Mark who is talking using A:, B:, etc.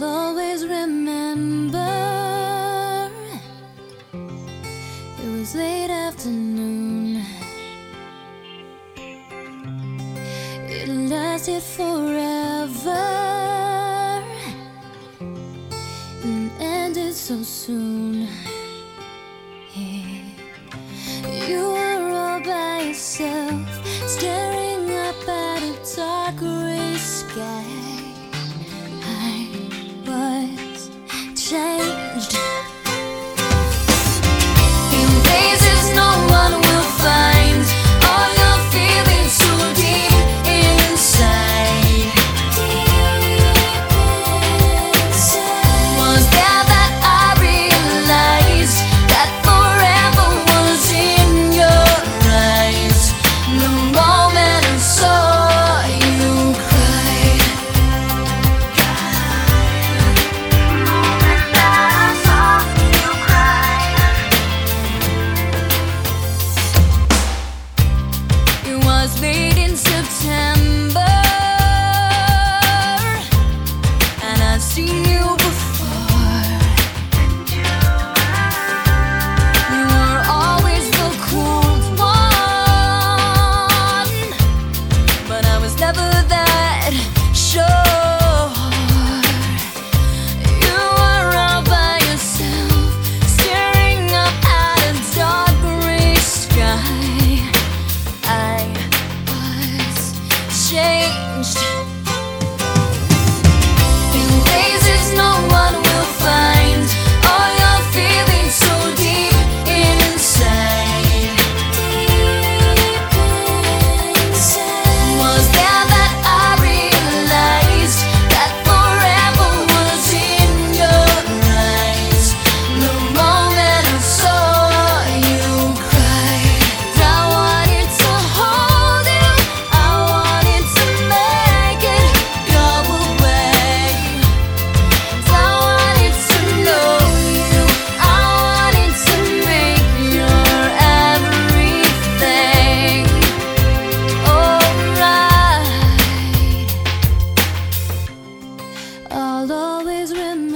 A: I'll always remember it was late afternoon. It lasted forever and ended so soon. Yeah. You were all by yourself, staring up at a dark gray sky. I was changed in places no one will find. All your feelings so deep inside. Was there that I realized that forever was in your eyes. The moment I saw you cry, it was late in September, and I'd seen you before. You were always the cool one, but I was never that sure. You were all by yourself, staring up at a dark gray sky. I was changed in places no one will find. All your feelings so deep inside. Was there that I realized that forever was in your eyes. The moment I saw you cry, I wanted to hold you, I wanted to make it go away. I wanted to know you, I wanted to make your everything alright. I'll always remember